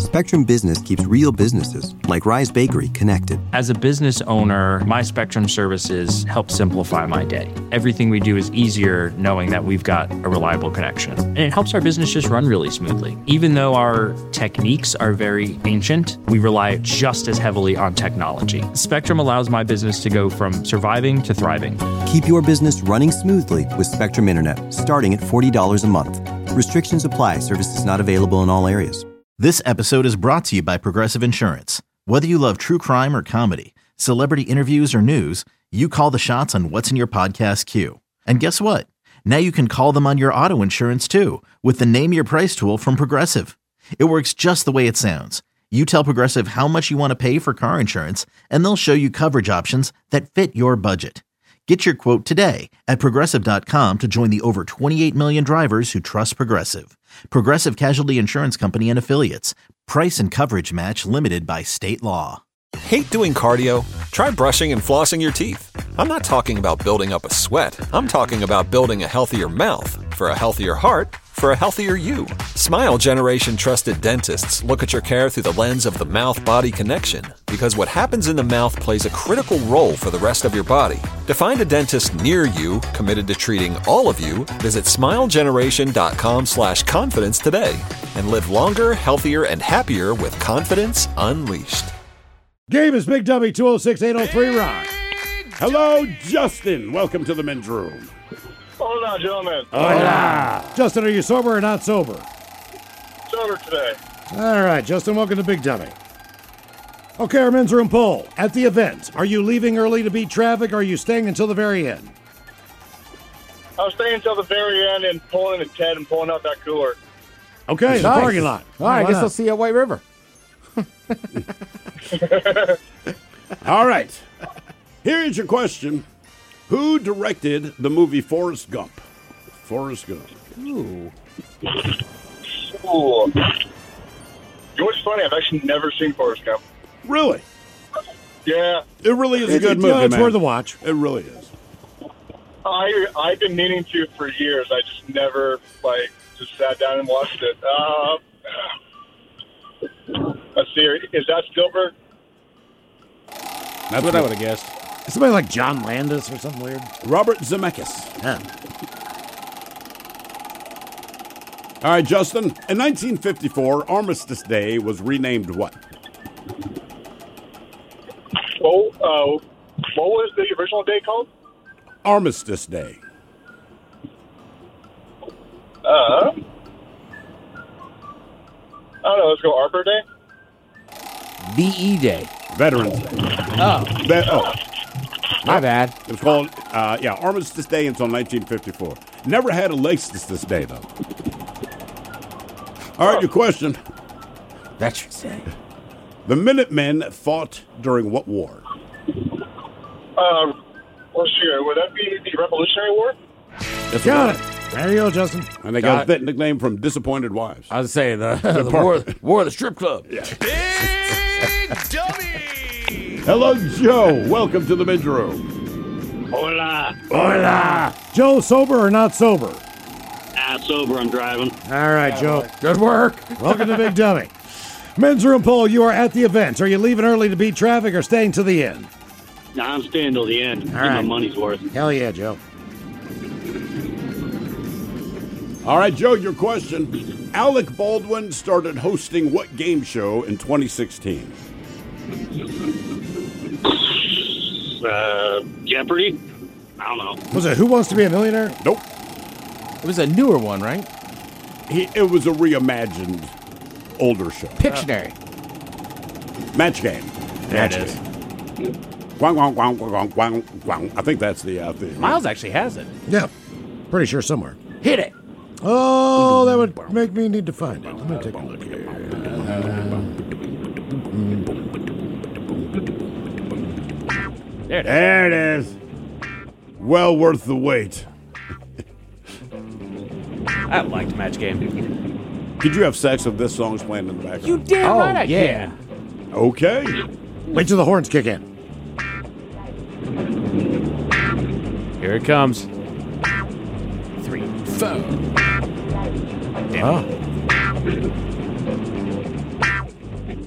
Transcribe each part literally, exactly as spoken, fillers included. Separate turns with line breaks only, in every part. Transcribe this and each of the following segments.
Spectrum Business keeps real businesses, like Rise Bakery, connected.
As a business owner, my Spectrum services help simplify my day. Everything we do is easier knowing that we've got a reliable connection. And it helps our business just run really smoothly. Even though our techniques are very ancient, we rely just as heavily on technology. Spectrum allows my business to go from surviving to thriving.
Keep your business running smoothly with Spectrum Internet, starting at forty dollars a month. Restrictions apply. Services not available in all areas.
This episode is brought to you by Progressive Insurance. Whether you love true crime or comedy, celebrity interviews or news, you call the shots on what's in your podcast queue. And guess what? Now you can call them on your auto insurance too with the Name Your Price tool from Progressive. It works just the way it sounds. You tell Progressive how much you want to pay for car insurance, and they'll show you coverage options that fit your budget. Get your quote today at Progressive dot com to join the over twenty-eight million drivers who trust Progressive. Progressive Casualty Insurance Company and Affiliates. Price and coverage match limited by state law.
Hate doing cardio? Try brushing and flossing your teeth. I'm not talking about building up a sweat. I'm talking about building a healthier mouth. For a healthier heart, for a healthier you. Smile Generation trusted dentists look at your care through the lens of the mouth-body connection, because what happens in the mouth plays a critical role for the rest of your body. To find a dentist near you committed to treating all of you, visit smilegeneration.com slash confidence today and live longer, healthier, and happier with confidence unleashed.
Game is Big Dummy, two oh six, eight oh three, Rock. Hello, Justin. Welcome to the men's room.
Hola, gentlemen.
Hola. Justin, are you sober or not sober?
Sober today.
All right, Justin, welcome to Big Dummy. Okay, our men's room poll. At the event, are you leaving early to beat traffic, or are you staying until the very end?
I was staying until the very end and pulling in a Ted and pulling out that cooler.
Okay,
nice.
The parking lot.
All right, I guess
not?
I'll see you at White River.
All right. Here is your question. Who directed the movie Forrest Gump? Forrest Gump.
Ooh.
Ooh. You know what's funny? I've actually never seen Forrest Gump.
Really?
Yeah.
It really is a
It's-
good
it's-
movie,
yeah, it's
man.
worth a
watch. It really is.
I, I've been meaning to for years. I just never, like, just sat down and watched it. Uh, let's see here. Is that Spielberg?
That's what I would have guessed.
Somebody like John Landis or something weird.
Robert Zemeckis. Yeah. All right, Justin. In nineteen fifty-four, Armistice Day was renamed what?
Oh, uh, what was the original day called?
Armistice Day.
Uh, I don't know. Let's go Arbor Day.
V E Day.
Veterans Day.
Oh.
Ve- oh.
My bad.
It was called, uh, yeah, Armistice Day until nineteen fifty-four. Never had a Armistice Day, though. All right, your question.
Veterans Day.
The Minutemen fought during what war?
Uh, well, sure. Would that be the Revolutionary War?
That's
Got
right.
it. There you go, Justin.
And they
Got
got,
it.
that nickname from Disappointed Wives.
I was saying the, the, war, war of the strip club.
Yeah. Hello, Joe. Welcome to the men's room.
Hola.
Hola.
Joe, sober or not sober?
Ah, sober, I'm driving.
All right, Joe. Good work.
Welcome to Big Dummy. Men's room poll. You are at the event. Are you leaving early to beat traffic or staying to the end?
Nah, I'm staying till the end. Get
right.
my money's worth.
Hell yeah, Joe.
All right, Joe, your question. Alec Baldwin started hosting what game show in twenty sixteen?
Uh, Jeopardy? I don't know.
Was it Who Wants to Be a Millionaire? Nope.
It was a newer one, right?
He, it was a reimagined older show.
Pictionary.
Match Game.
There
Match
it is.
Game. Guang, guang, guang, guang, guang, guang. I think that's the uh, thing.
Miles actually has it.
Yeah. Pretty sure somewhere.
Hit it.
Oh, that would make me need to find it. Let me take a look here.
There it is.
There it is. Well worth the wait.
I liked Match Game.
Could you have sex if this song's playing in the background?
You damn
Oh,
right I
yeah.
can.
Okay. Wait till the horns kick in.
Here it comes. Three, four. Damn.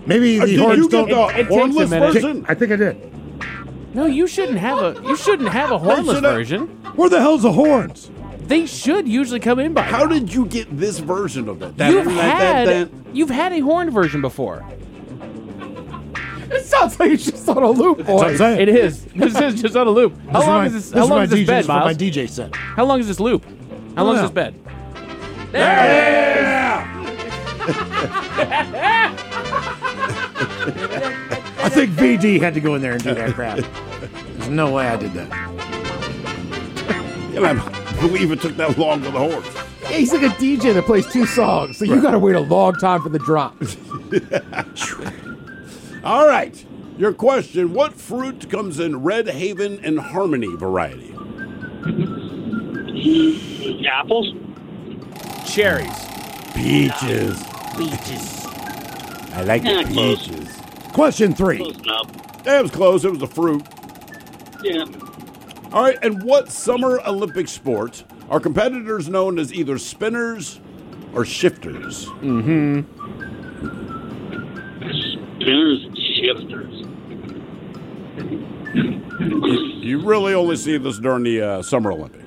Maybe
Uh,
the
did
horns
you
don't.
get the
It- it takes a
hornless
minute.
version?
I think I did.
No, you shouldn't have a you shouldn't have a hornless
should have-
version.
Where the hell's the horns?
They should usually come in by.
How did you get this version of it?
You've
That- that-
had
that-
you've had a horn version before.
It sounds like it's just on a loop,
That's what I'm
boy.
saying.
It is. This is just on a loop. How
This
long
my,
is this?
This
How
is
long
my
is this
D Js
bed,
for my
Miles?
D J set.
How long is this loop? How long is
know.
this bed?
I think V D had to go in there and do that crap. There's no way I did that.
And I believe it took that long for the horns.
Yeah, he's like a D J that plays two songs, so you got to wait a long time for the drop.
All right. Your question, what fruit comes in Red Haven and Harmony variety?
Apples?
Cherries.
Peaches.
Peaches.
I like
Yeah,
the
close.
peaches.
Question three.
Close enough.
That was close. It was a fruit.
Yeah.
All right. And what Summer Olympic sport are competitors known as either spinners or shifters?
Spinners, shifters.
You really only see this during the uh, Summer Olympics.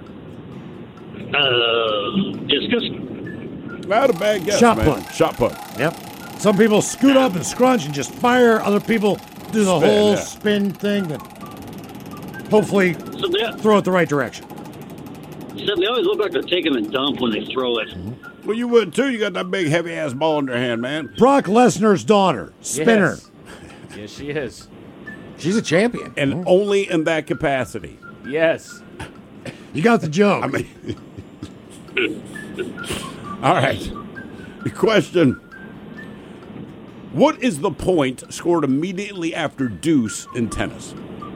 Uh, discus?
Not a bad guess,
Shot
man.
put.
Shot put.
Yep. Some people scoot up and scrunch and just fire. Other people do the
Spin,
whole
yeah.
spin thing that hopefully
So they,
throw it the right direction.
so they always look like they're taking a dump when they throw it.
Well, you would too. You got that big, heavy ass ball in your hand, man.
Brock Lesnar's daughter, spinner.
Yes. Yes, she is.
She's a champion.
And only in that capacity.
Yes.
You got the joke.
I mean, all right. The question: what is the point scored immediately after deuce in tennis?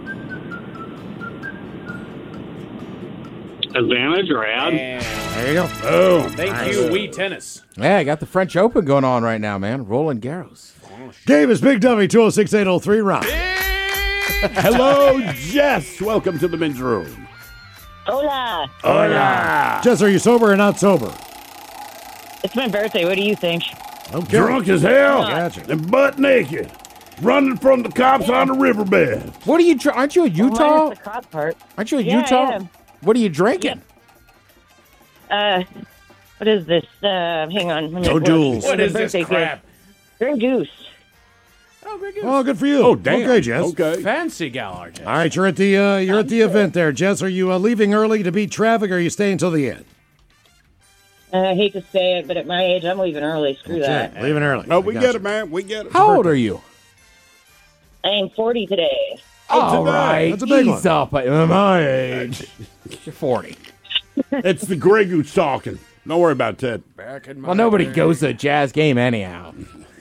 Advantage or ad?
there you go.
Oh,
Thank you, Wii Tennis.
Yeah, I got the French Open going on right now, man. Roland Garros.
Davis, Big W, two oh six, eight oh three, Rob.
hello, Jess. Welcome to the men's room.
Hola.
Hola.
Jess, are you sober or not sober?
It's my birthday. What do you think?
Okay.
Drunk as hell.
Gotcha.
And butt naked. Running from the cops on the riverbed.
What are you? dr- Aren't you a
Well,
Utah?
minus the cop part.
Aren't you a
Yeah, I
Utah?
am.
What are you drinking?
Uh, what is this? Uh, hang on. Let me
No
look.
duels.
What
My
is this
birthday
crap?
Grey Goose.
Oh, very good.
Oh, good for you.
Oh, damn.
Okay, Jess.
Okay.
Fancy gal, R J.
All right, you're at the uh, you're at the event there, Jess. Are you uh, leaving early to beat traffic, or are you staying until the end?
Uh, I hate to say it, but at my age, I'm leaving early. Screw that.
Okay, leaving early.
No, we
I
get
gotcha.
it, man. We get it.
How old are you?
I am forty today.
All
today.
right,
That's a big
ease
one.
up at my age. You're forty.
It's the Grey Goose talking. Don't worry about it, Ted.
Back in my
Well, nobody
day.
goes to a jazz game anyhow.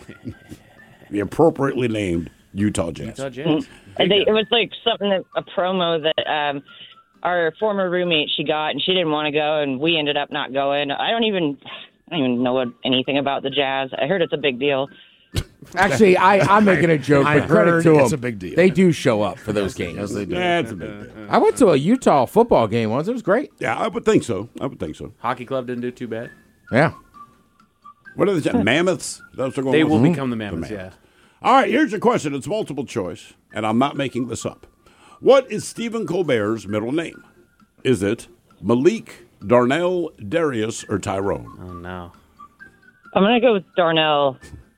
The appropriately named Utah Jazz.
Utah Jazz.
And they, it was like something that a promo that um, our former roommate she got, and she didn't want to go, and we ended up not going. I don't even, I don't even know what, anything about the Jazz. I heard it's a big deal.
Actually, I, I'm making a joke,
I
but credit
heard
to them.
it's a big deal.
They do show up for those games.
Yes, they do.
That's a big deal.
I went to a Utah football game once. It was great.
Yeah, I would think so. I would think so.
Hockey club didn't do too bad.
Yeah.
What are they? Mammoths? That's what
They
going
will
on?
become the Mammoths, yeah.
Mammoths. All right, here's your question. It's multiple choice, and I'm not making this up. What is Stephen Colbert's middle name? Is it Malik, Darnell, Darius, or Tyrone?
Oh, no.
I'm gonna go with Darnell.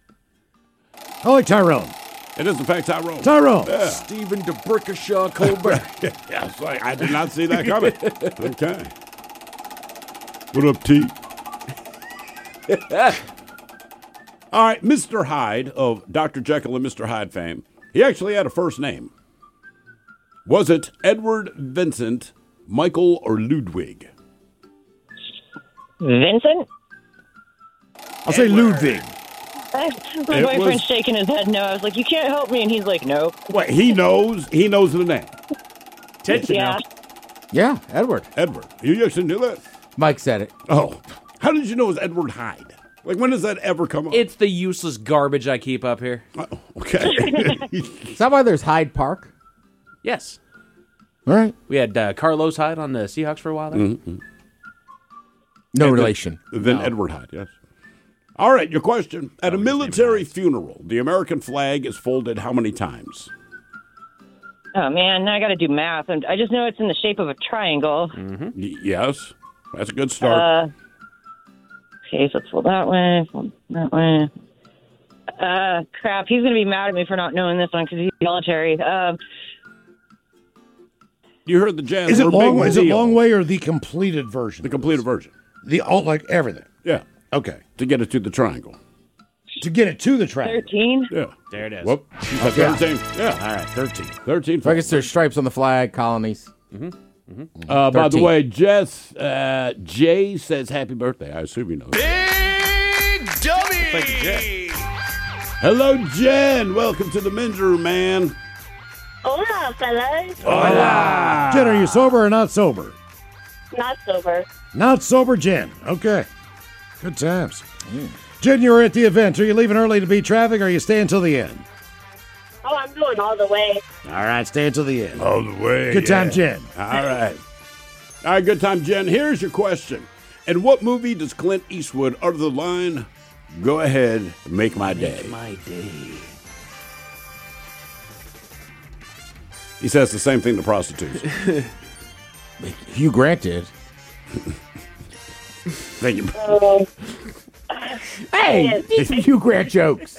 I like Tyrone.
It is, in fact, Tyrone.
Tyrone.
Yeah.
Stephen DeBrickashaw Colbert.
Yeah, it's like, I did not see that coming. Okay. What up, T? All right, Mister Hyde of Doctor Jekyll and Mister Hyde fame. He actually had a first name. Was it Edward, Vincent, Michael, or Ludwig?
Vincent?
I'll say Ludwig.
My
It
boyfriend's
was-
shaking his head no. I was like, you can't help me. And he's like, no.
Wait, he knows. He knows the name.
Ted should
Yeah.
know.
Yeah, Edward.
Edward. You actually knew that?
Mike said it.
Oh. How did you know it was Edward Hyde? Like, when does that ever come up?
It's the useless garbage I keep up here.
Oh, okay.
Is that why there's Hyde Park?
Yes.
All right.
We had uh, Carlos Hyde on the Seahawks for a while there.
Mm-hmm.
No
And then-
relation.
Then
No.
Edward Hyde, yes. All right, your question. At a military funeral, the American flag is folded how many times?
Oh, man, now I got to do math. And I just know it's in the shape of a triangle.
Mm-hmm. Y- yes, that's a good start.
Uh, okay, so it's fold that way, fold that way. Uh, crap, he's going to be mad at me for not knowing this one because he's military. Um,
you heard the jazz.
Is it long?
Big
Is it
deal.
long way or the completed version?
The completed version.
The all like everything.
Yeah.
Okay.
To get it to the triangle.
To get it to the triangle.
thirteen?
Yeah.
There it is.
Whoop.
Okay.
thirteen. Yeah.
All right, thirteen.
thirteen.
So I guess there's stripes on the flag, colonies.
Mm-hmm. Mm-hmm. Uh, by the
thirteen.
way, Jess, uh, Jay says happy birthday. I assume you know.
Big Dummy!
Thank you, Jay. Hello, Jen. Welcome to the men's room, man.
Hola, fellas.
Hola.
Jen, are you sober or not sober?
Not sober.
Not sober, Jen. Okay. Good times. Mm. Jen, you were at the event. Are you leaving early to beat traffic, or are you staying till the end?
Oh, I'm going all the way.
All right, stay until the end.
All the way.
Good time, Jen.
All right. All right, good time, Jen. Here's your question. In what movie does Clint Eastwood utter the line, "Go ahead, make my day"?
Make my day.
He says the same thing to prostitutes.
Hugh Grant did.
Thank you.
Um,
Hey, these are Hugh Grant jokes.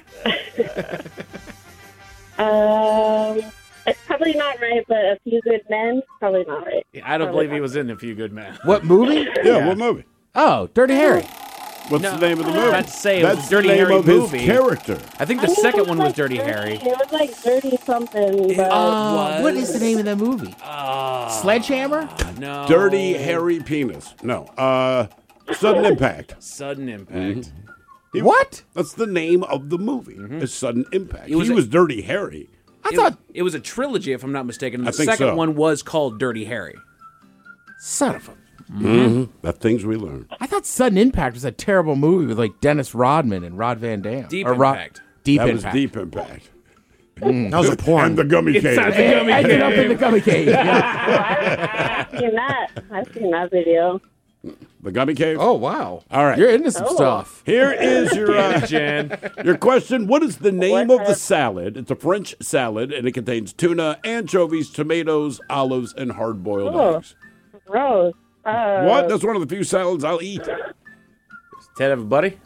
um, it's probably not right, but A Few Good Men, probably not right.
I don't
Probably
believe
not.
he was in A Few Good Men.
What movie?
Yeah, what movie?
Oh, Dirty Harry.
What's
No,
the name of the
I was
movie?
about to say it
That's
was Dirty
the name
Harry
of
movie.
his character.
I think the
I knew
second
it
one
was
was
like
Dirty Harry.
It was like Dirty something, but
Uh, what is the name of that movie?
Uh,
Sledgehammer?
no.
Dirty Harry Penis. No. Uh, Sudden Impact.
Sudden Impact.
Mm-hmm. He-
What?
That's the name of the movie. It's Sudden Impact.
It was
he
a-
was Dirty Harry.
I
It,
thought.
it was a trilogy, if I'm not mistaken. The
I think
second
so.
one was called Dirty Harry.
Son of a.
Mm-hmm. The things we learned.
I thought Sudden Impact was a terrible movie with like Dennis Rodman and Rod Van Dam.
Deep
Or Ro-
Impact.
Deep
that
Impact.
was Deep Impact.
That was a porn.
And the gummy cave.
Inside the gummy
Ended up in
cave.
the gummy cave. Yeah.
I've seen that. I've seen that video.
The gummy cave.
Oh wow!
All right.
You're into some
Oh.
stuff.
Here is your uh,
Jen.
your question. What is the name
What
of the
have-
salad? It's a French salad, and it contains tuna, anchovies, tomatoes, olives, and hard-boiled
Oh.
eggs.
Gross. Uh,
What? That's one of the few salads I'll eat.
Ted, have a buddy?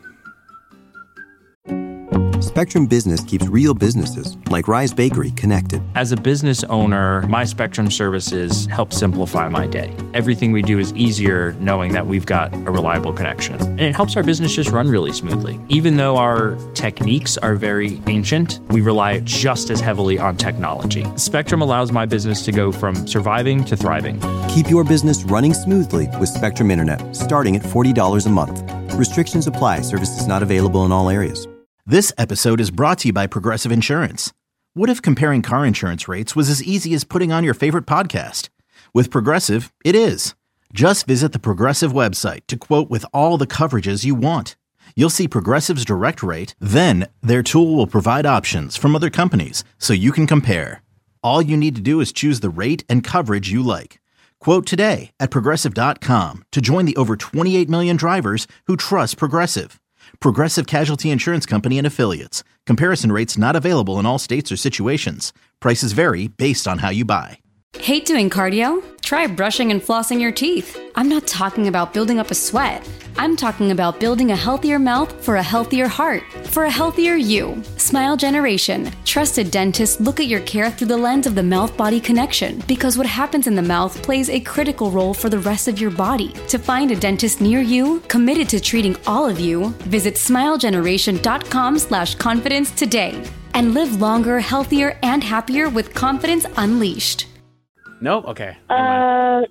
Spectrum Business keeps real businesses, like Rise Bakery, connected.
As a business owner, my Spectrum services help simplify my day. Everything we do is easier knowing that we've got a reliable connection. And it helps our business just run really smoothly. Even though our techniques are very ancient, we rely just as heavily on technology. Spectrum allows my business to go from surviving to thriving.
Keep your business running smoothly with Spectrum Internet, starting at forty dollars a month. Restrictions apply. Services not available in all areas.
This episode is brought to you by Progressive Insurance. What if comparing car insurance rates was as easy as putting on your favorite podcast? With Progressive, it is. Just visit the Progressive website to quote with all the coverages you want. You'll see Progressive's direct rate, then their tool will provide options from other companies so you can compare. All you need to do is choose the rate and coverage you like. Quote today at Progressive dot com to join the over twenty-eight million drivers who trust Progressive. Progressive Casualty Insurance Company and Affiliates. Comparison rates not available in all states or situations. Prices vary based on how you buy.
Hate doing cardio? Try brushing and flossing your teeth. I'm not talking about building up a sweat. I'm talking about building a healthier mouth for a healthier heart, for a healthier you. Smile Generation. Trusted dentists look at your care through the lens of the mouth-body connection because what happens in the mouth plays a critical role for the rest of your body. To find a dentist near you, committed to treating all of you, visit smilegeneration.com slash confidence today and live longer, healthier, and happier with confidence unleashed.
Nope. Okay.
Uh,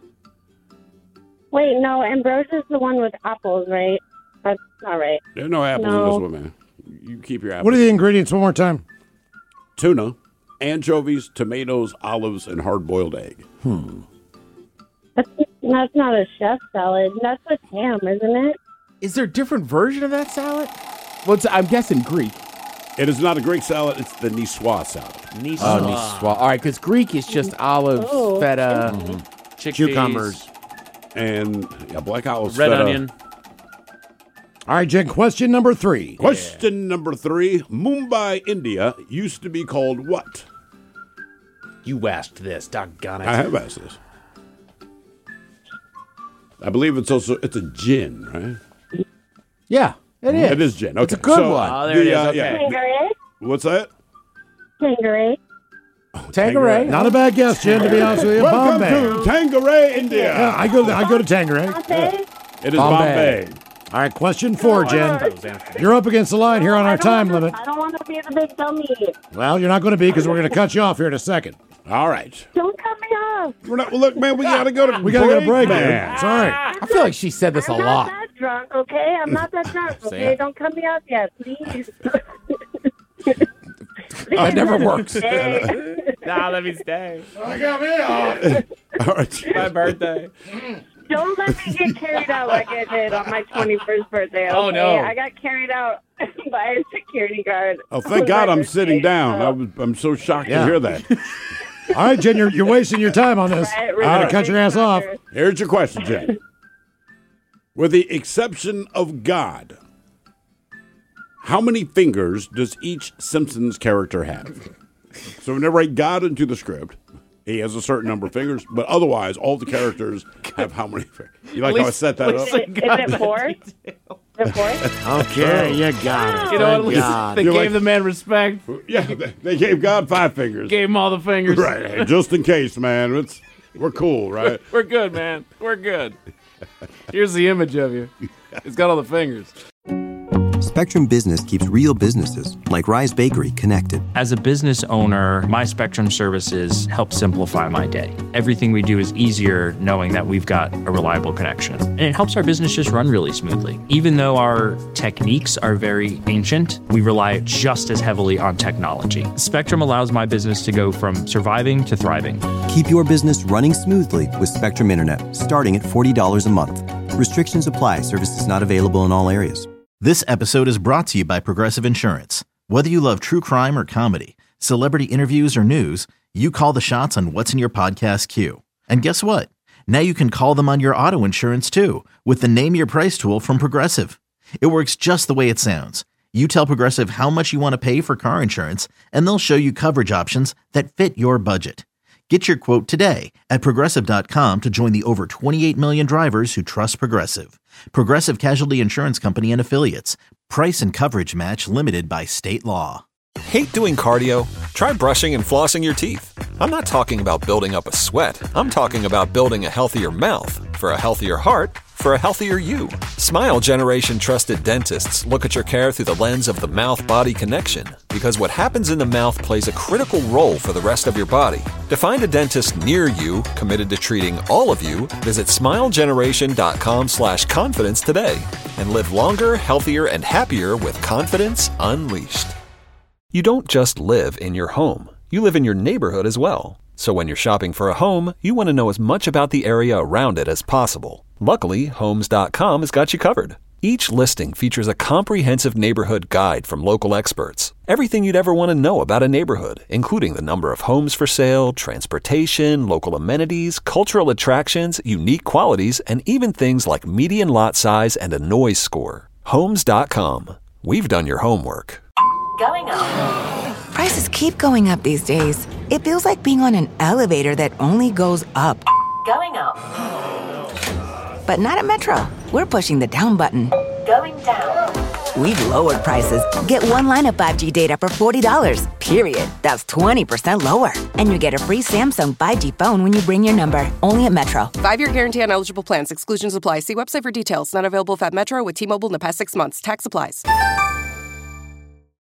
wait, no, Ambrosia's the one with apples, right? That's not right.
There's no apples
No.
in this one, man. You keep your apples.
What are the ingredients one more time?
Tuna, anchovies, tomatoes, olives, and hard-boiled egg.
Hmm.
That's, that's not a chef salad. That's with ham, isn't it?
Is there a different version of that salad? Well, it's, I'm guessing Greek.
It is not a Greek salad. It's the niçoise salad.
Niçoise.
Oh, niçoise. All right, because Greek is just olives,
Oh.
feta,
Chickpeas,
Cucumbers, and yeah, black olives,
red
feta,
onion.
All right, Jen, question number three.
Question number three. Mumbai, India used to be called what?
You asked this, doggone it.
I have asked this. I believe it's also, it's a gin, right?
Yeah, it is.
It is gin. Okay.
It's a good
so,
one.
Oh, there it is. Okay.
yeah.
Tangeray.
What's that?
Tangeray.
Tangeray.
Not a bad guess, Jen, to be honest with you.
Welcome
Bombay.
to Tangeray, India.
Yeah, I go, I go to Tangeray.
Bombay.
It is
Bombay.
Bombay.
All right, question four, Jen. You're up against the line here on our time limit.
I don't want to be the big dummy.
Well, you're not going to be because we're going to cut you off here in a second.
All right.
Don't cut me off.
We're not, well, look, man, we got to go to
We got to get a break,
man.
man. Sorry.
I feel like she said this a
I'm not
lot.
that drunk, okay? I'm not that drunk, okay? Don't cut me off yet, please.
That never works.
Nah, let me stay.
I got me off.
All right.
My birthday.
Don't let me get carried out like I did on my twenty-first birthday, okay?
Oh, no.
I got carried out by a security guard.
Oh, thank God I'm sitting down. I was, I'm so shocked
Yeah.
to hear that.
All right, Jen, you're, you're wasting your time on this.
Right,
I'm
right.
going to cut your ass off.
Here's your question, Jen. With the exception of God, how many fingers does each Simpsons character have? So when they write God into the script, he has a certain number of fingers, but otherwise, all the characters have how many fingers? You like how I set that up?
Is it, is it four? Is it four?
Okay, you got it.
You know, at
Thank
least
God.
they
You're
gave
like-
the man respect.
Yeah, they, they gave God five fingers.
Gave him all the fingers.
Right, hey, just in case, man. It's, we're cool, right?
We're good, man. We're good. Here's the image of you. It's got all the fingers.
Spectrum Business keeps real businesses, like Rise Bakery, connected.
As a business owner, my Spectrum services help simplify my day. Everything we do is easier knowing that we've got a reliable connection. And it helps our business just run really smoothly. Even though our techniques are very ancient, we rely just as heavily on technology. Spectrum allows my business to go from surviving to thriving.
Keep your business running smoothly with Spectrum Internet, starting at forty dollars a month. Restrictions apply. Services not available in all areas.
This episode is brought to you by Progressive Insurance. Whether you love true crime or comedy, celebrity interviews or news, you call the shots on what's in your podcast queue. And guess what? Now you can call them on your auto insurance too with the Name Your Price tool from Progressive. It works just the way it sounds. You tell Progressive how much you want to pay for car insurance, and they'll show you coverage options that fit your budget. Get your quote today at Progressive dot com to join the over twenty-eight million drivers who trust Progressive. Progressive Casualty Insurance Company and Affiliates. Price and coverage match limited by state law.
Hate doing cardio? Try brushing and flossing your teeth. I'm not talking about building up a sweat. I'm talking about building a healthier mouth. For a healthier heart, for a healthier you. Smile Generation trusted dentists look at your care through the lens of the mouth-body connection, because what happens in the mouth plays a critical role for the rest of your body. To find a dentist near you committed to treating all of you, visit smilegeneration.com slash confidence today and live longer, healthier, and happier with confidence unleashed. You don't just live in your home. You live in your neighborhood as well. So when you're shopping for a home, you want to know as much about the area around it as possible. Luckily, Homes dot com has got you covered. Each listing features a comprehensive neighborhood guide from local experts. Everything you'd ever want to know about a neighborhood, including the number of homes for sale, transportation, local amenities, cultural attractions, unique qualities, and even things like median lot size and a noise score. Homes dot com. We've done your homework.
Going up. Prices keep going up these days. It feels like being on an elevator that only goes up. Going up. But not at Metro. We're pushing the down button. Going down. We've lowered prices. Get one line of five G data for forty dollars, period. That's twenty percent lower. And you get a free Samsung five G phone when you bring your number. Only at Metro.
Five-year guarantee on eligible plans. Exclusions apply. See website for details. Not available if at Metro with T-Mobile in the past six months. Tax applies.